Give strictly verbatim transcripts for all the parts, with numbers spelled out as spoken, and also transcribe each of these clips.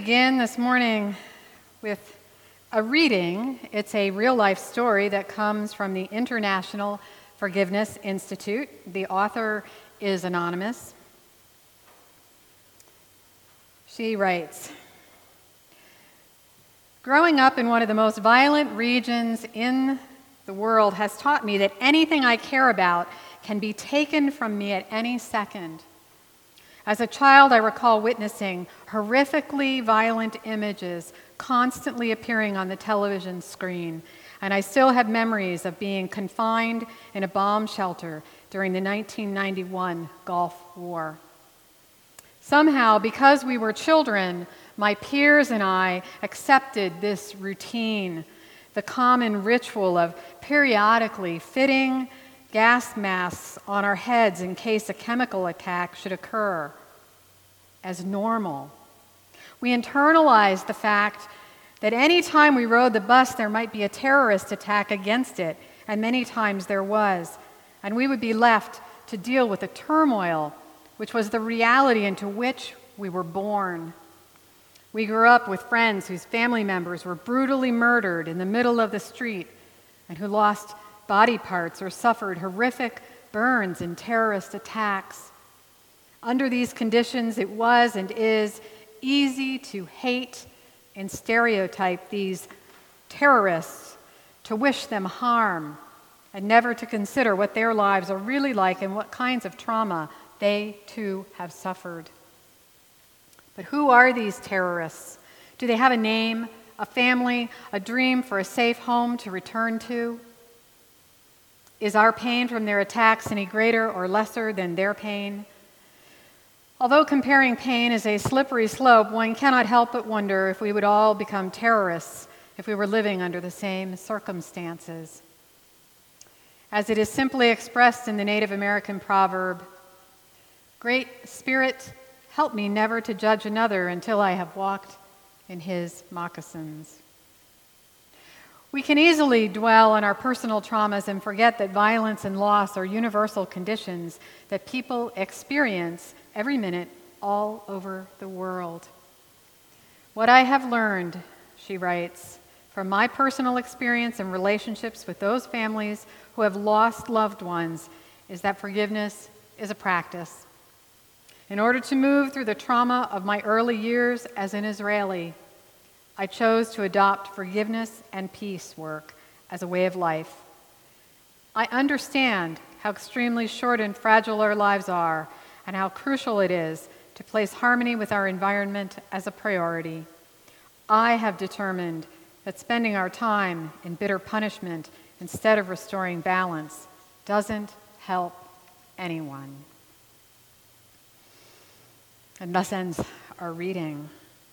begin this morning with a reading. It's a real-life story that comes from the International Forgiveness Institute. The author is anonymous. She writes, "Growing up in one of the most violent regions in the world has taught me that anything I care about can be taken from me at any second. As a child, I recall witnessing horrifically violent images constantly appearing on the television screen, and I still have memories of being confined in a bomb shelter during the nineteen ninety-one Gulf War. Somehow, because we were children, my peers and I accepted this routine, the common ritual of periodically fitting gas masks on our heads in case a chemical attack should occur, as normal. We internalized the fact that any time we rode the bus, there might be a terrorist attack against it, and many times there was, and we would be left to deal with the turmoil, which was the reality into which we were born. We grew up with friends whose family members were brutally murdered in the middle of the street and who lost body parts or suffered horrific burns in terrorist attacks. Under these conditions, it was and is easy to hate and stereotype these terrorists, to wish them harm, and never to consider what their lives are really like and what kinds of trauma they too have suffered. But who are these terrorists? Do they have a name, a family, a dream for a safe home to return to? Is our pain from their attacks any greater or lesser than their pain? Although comparing pain is a slippery slope, one cannot help but wonder if we would all become terrorists if we were living under the same circumstances. As it is simply expressed in the Native American proverb, "Great Spirit, help me never to judge another until I have walked in his moccasins." We can easily dwell on our personal traumas and forget that violence and loss are universal conditions that people experience every minute all over the world. What I have learned, she writes, from my personal experience and relationships with those families who have lost loved ones is that forgiveness is a practice. In order to move through the trauma of my early years as an Israeli, I chose to adopt forgiveness and peace work as a way of life. I understand how extremely short and fragile our lives are and how crucial it is to place harmony with our environment as a priority. I have determined that spending our time in bitter punishment instead of restoring balance doesn't help anyone. And thus ends our reading.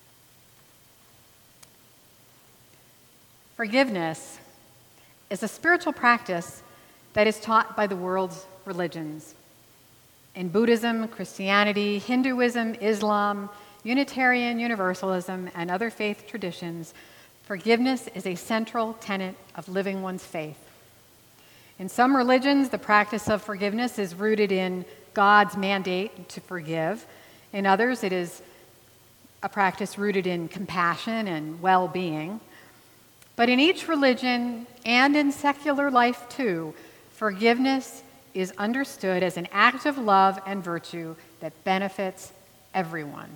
Forgiveness is a spiritual practice that is taught by the world's religions. In Buddhism, Christianity, Hinduism, Islam, Unitarian Universalism, and other faith traditions, forgiveness is a central tenet of living one's faith. In some religions, the practice of forgiveness is rooted in God's mandate to forgive. In others, it is a practice rooted in compassion and well-being. But in each religion, and in secular life too, forgiveness is understood as an act of love and virtue that benefits everyone.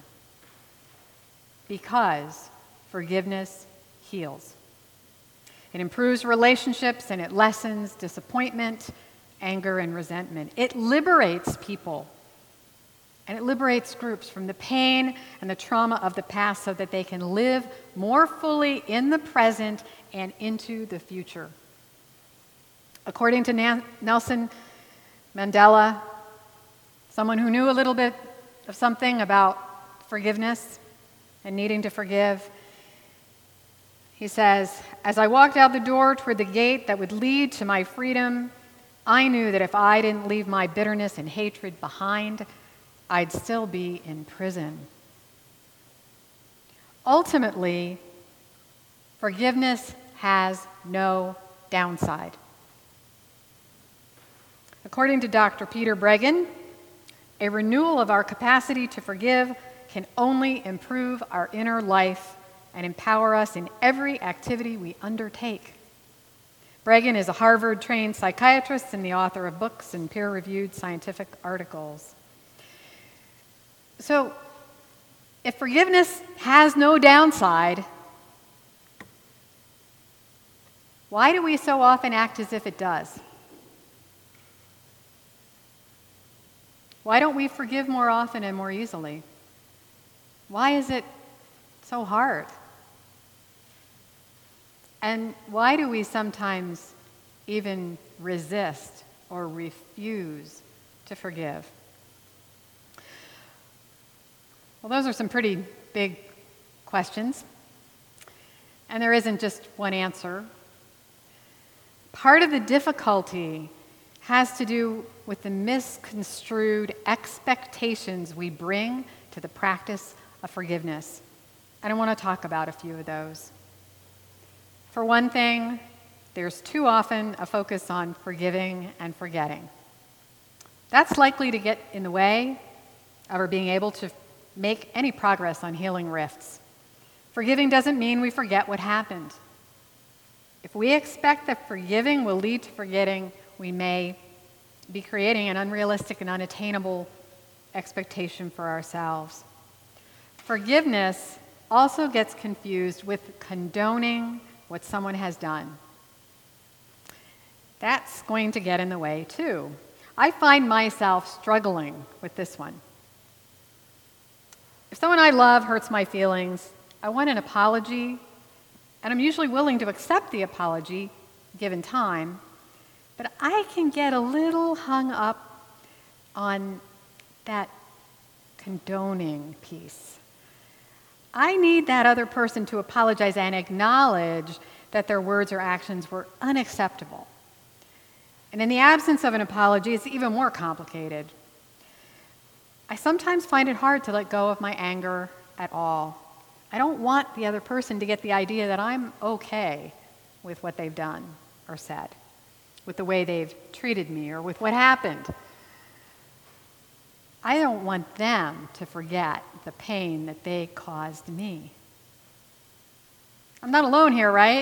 Because forgiveness heals. It improves relationships and it lessens disappointment, anger, and resentment. It liberates people. And it liberates groups from the pain and the trauma of the past so that they can live more fully in the present and into the future. According to Nan- Nelson Mandela, someone who knew a little bit of something about forgiveness and needing to forgive, he says, "As I walked out the door toward the gate that would lead to my freedom, I knew that if I didn't leave my bitterness and hatred behind, I'd still be in prison." Ultimately, forgiveness has no downside. According to Doctor Peter Breggin, a renewal of our capacity to forgive can only improve our inner life and empower us in every activity we undertake. Bregan is a Harvard-trained psychiatrist and the author of books and peer-reviewed scientific articles. So, if forgiveness has no downside, why do we so often act as if it does? Why don't we forgive more often and more easily? Why is it so hard? And why do we sometimes even resist or refuse to forgive? Well, those are some pretty big questions, and there isn't just one answer. Part of the difficulty has to do with the misconstrued expectations we bring to the practice of forgiveness. And I want to talk about a few of those. For one thing, there's too often a focus on forgiving and forgetting. That's likely to get in the way of our being able to make any progress on healing rifts. Forgiving doesn't mean we forget what happened. If we expect that forgiving will lead to forgetting, we may be creating an unrealistic and unattainable expectation for ourselves. Forgiveness also gets confused with condoning what someone has done. That's going to get in the way too. I find myself struggling with this one. If someone I love hurts my feelings, I want an apology, and I'm usually willing to accept the apology given time, but I can get a little hung up on that condoning piece. I need that other person to apologize and acknowledge that their words or actions were unacceptable. And in the absence of an apology, it's even more complicated. I sometimes find it hard to let go of my anger at all. I don't want the other person to get the idea that I'm okay with what they've done or said, with the way they've treated me, or with what happened. I don't want them to forget the pain that they caused me. I'm not alone here, right?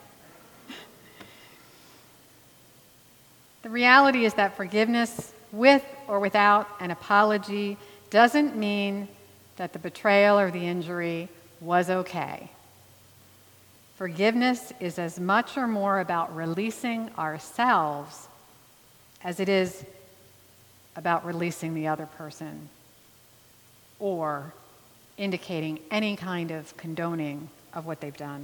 The reality is that forgiveness, with or without an apology, doesn't mean that the betrayal or the injury was okay. Forgiveness is as much or more about releasing ourselves as it is about releasing the other person or indicating any kind of condoning of what they've done.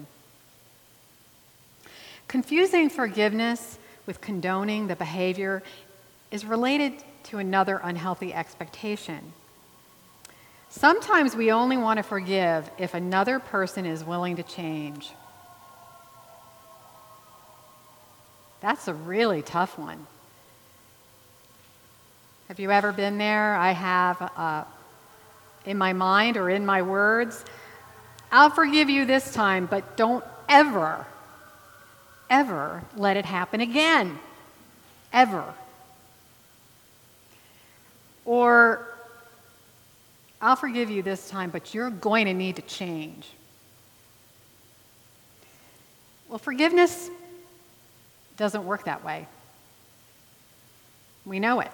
Confusing forgiveness with condoning the behavior is related to another unhealthy expectation. Sometimes we only want to forgive if another person is willing to change. That's a really tough one. Have you ever been there? I have, uh, in my mind or in my words. I'll forgive you this time, but don't ever, ever let it happen again. Ever. Or, I'll forgive you this time, but you're going to need to change. Well, forgiveness doesn't work that way. We know it.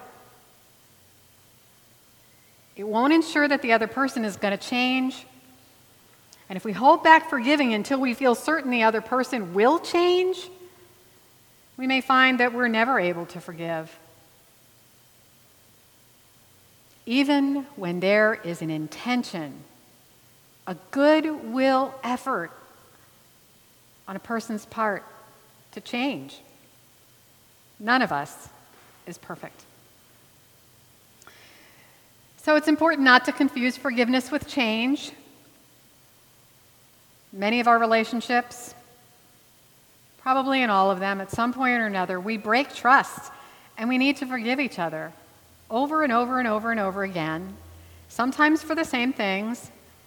It won't ensure that the other person is going to change. And if we hold back forgiving until we feel certain the other person will change, we may find that we're never able to forgive. Even when there is an intention, a goodwill effort on a person's part to change, none of us is perfect. So it's important not to confuse forgiveness with change. Many of our relationships, probably in all of them, at some point or another, we break trust, and we need to forgive each other over and over and over and over again, sometimes for the same things.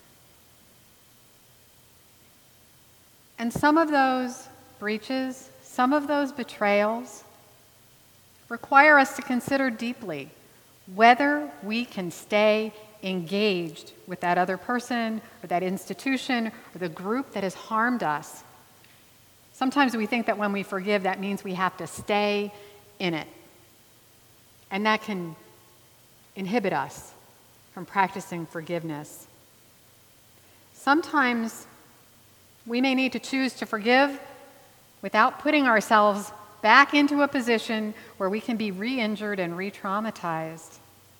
And some of those breaches, some of those betrayals, require us to consider deeply whether we can stay engaged with that other person or that institution or the group that has harmed us. Sometimes we think that when we forgive, that means we have to stay in it. And that can inhibit us from practicing forgiveness. Sometimes we may need to choose to forgive without putting ourselves back into a position where we can be re-injured and re-traumatized.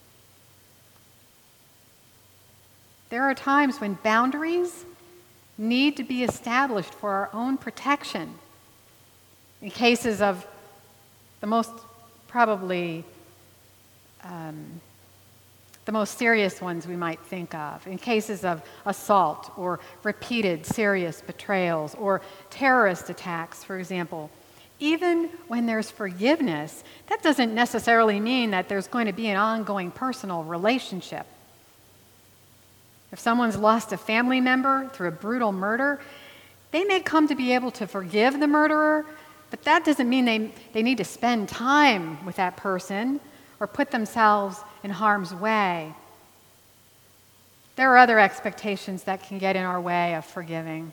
There are times when boundaries need to be established for our own protection. In cases of the most, probably, um, the most serious ones we might think of, in cases of assault or repeated serious betrayals or terrorist attacks, for example. Even when there's forgiveness, that doesn't necessarily mean that there's going to be an ongoing personal relationship. If someone's lost a family member through a brutal murder, they may come to be able to forgive the murderer, but that doesn't mean they, they need to spend time with that person or put themselves in harm's way. There are other expectations that can get in our way of forgiving.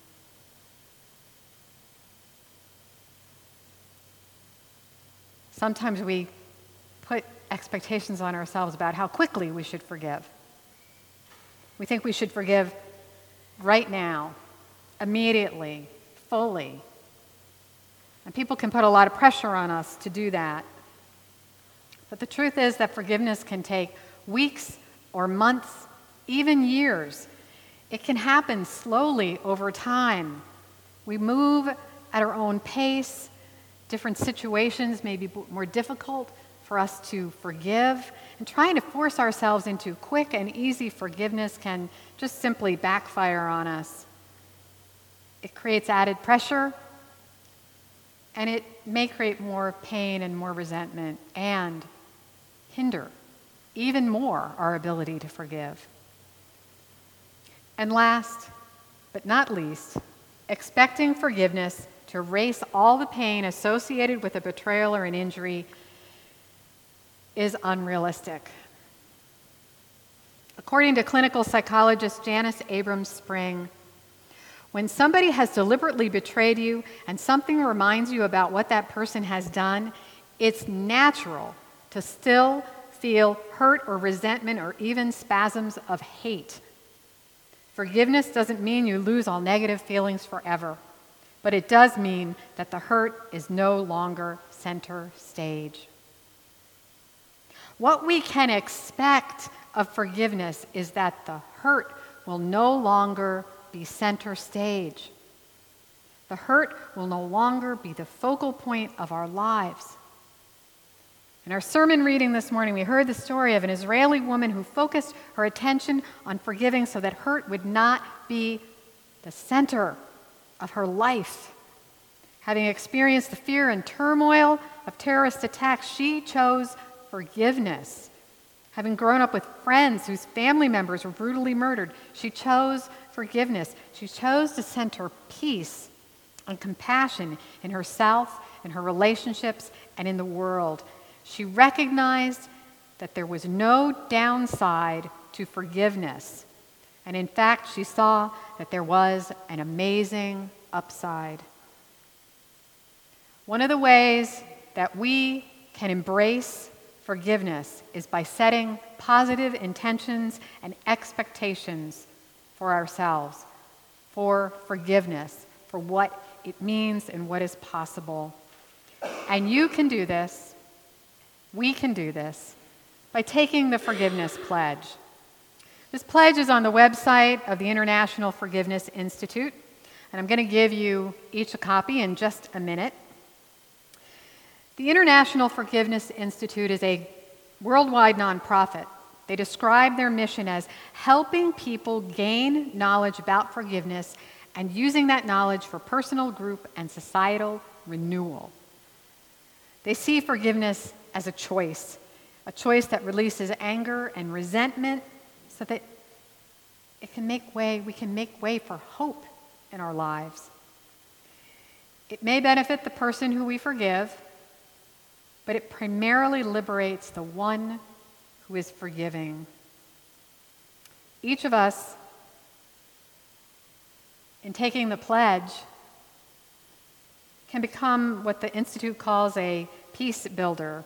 Sometimes we put expectations on ourselves about how quickly we should forgive. We think we should forgive right now, immediately, fully. And people can put a lot of pressure on us to do that. But the truth is that forgiveness can take weeks or months, even years. It can happen slowly over time. We move at our own pace. Different situations may be more difficult for us to forgive. And trying to force ourselves into quick and easy forgiveness can just simply backfire on us. It creates added pressure, and it may create more pain and more resentment and hinder even more our ability to forgive. And last, but not least, expecting forgiveness to erase all the pain associated with a betrayal or an injury is unrealistic. According to clinical psychologist Janice Abrams Spring, when somebody has deliberately betrayed you and something reminds you about what that person has done, it's natural to still feel hurt or resentment or even spasms of hate. Forgiveness doesn't mean you lose all negative feelings forever, but it does mean that the hurt is no longer center stage. What we can expect of forgiveness is that the hurt will no longer be center stage. The hurt will no longer be the focal point of our lives. In our sermon reading this morning, we heard the story of an Israeli woman who focused her attention on forgiving so that hurt would not be the center of her life. Having experienced the fear and turmoil of terrorist attacks, she chose forgiveness. Having grown up with friends whose family members were brutally murdered, she chose forgiveness. She chose to center peace and compassion in herself, in her relationships, and in the world. She recognized that there was no downside to forgiveness. And in fact, she saw that there was an amazing upside. One of the ways that we can embrace forgiveness is by setting positive intentions and expectations for ourselves, for forgiveness, for what it means and what is possible. And you can do this, we can do this, by taking the Forgiveness Pledge. This pledge is on the website of the International Forgiveness Institute, and I'm going to give you each a copy in just a minute. The International Forgiveness Institute is a worldwide nonprofit. They describe their mission as helping people gain knowledge about forgiveness and using that knowledge for personal, group, and societal renewal. They see forgiveness as a choice, a choice that releases anger and resentment so that it can make way, we can make way for hope in our lives. It may benefit the person who we forgive, but it primarily liberates the one who is forgiving. Each of us, in taking the pledge, can become what the Institute calls a peace builder.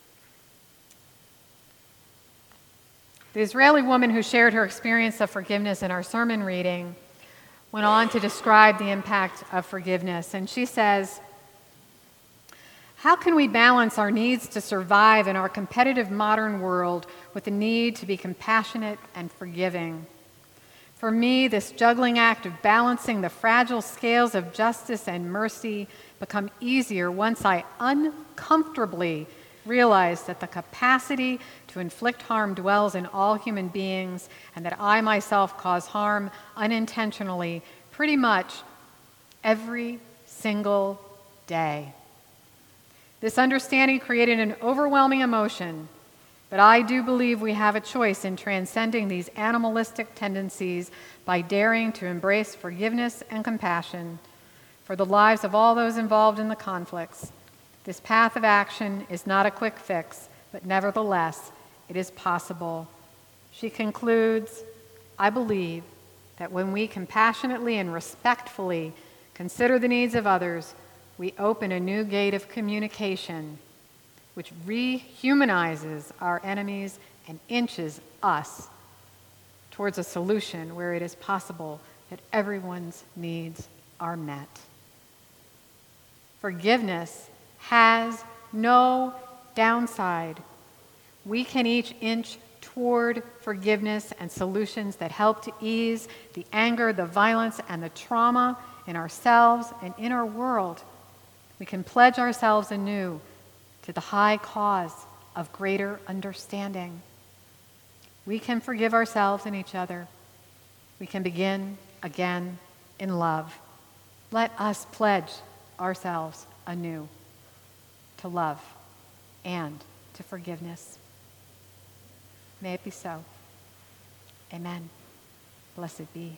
The Israeli woman who shared her experience of forgiveness in our sermon reading went on to describe the impact of forgiveness. And she says, "How can we balance our needs to survive in our competitive modern world with the need to be compassionate and forgiving? For me, this juggling act of balancing the fragile scales of justice and mercy become easier once I uncomfortably realize that the capacity to inflict harm dwells in all human beings and that I myself cause harm unintentionally pretty much every single day. This understanding created an overwhelming emotion, but I do believe we have a choice in transcending these animalistic tendencies by daring to embrace forgiveness and compassion for the lives of all those involved in the conflicts. This path of action is not a quick fix, but nevertheless, it is possible." She concludes, "I believe that when we compassionately and respectfully consider the needs of others, we open a new gate of communication which rehumanizes our enemies and inches us towards a solution where it is possible that everyone's needs are met." Forgiveness has no downside. We can each inch toward forgiveness and solutions that help to ease the anger, the violence, and the trauma in ourselves and in our world. We can pledge ourselves anew to the high cause of greater understanding. We can forgive ourselves and each other. We can begin again in love. Let us pledge ourselves anew to love and to forgiveness. May it be so. Amen. Blessed be.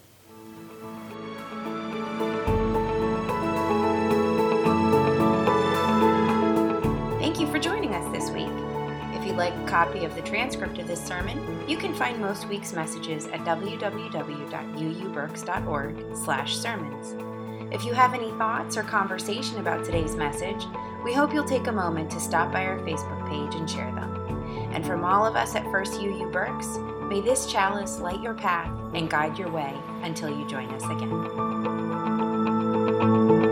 Thank you for joining us this week. If you'd like a copy of the transcript of this sermon, you can find most week's messages at w w w dot u u berks dot org slash sermons. If you have any thoughts or conversation about today's message, we hope you'll take a moment to stop by our Facebook page and share them. And from all of us at First U U Berks, may this chalice light your path and guide your way until you join us again.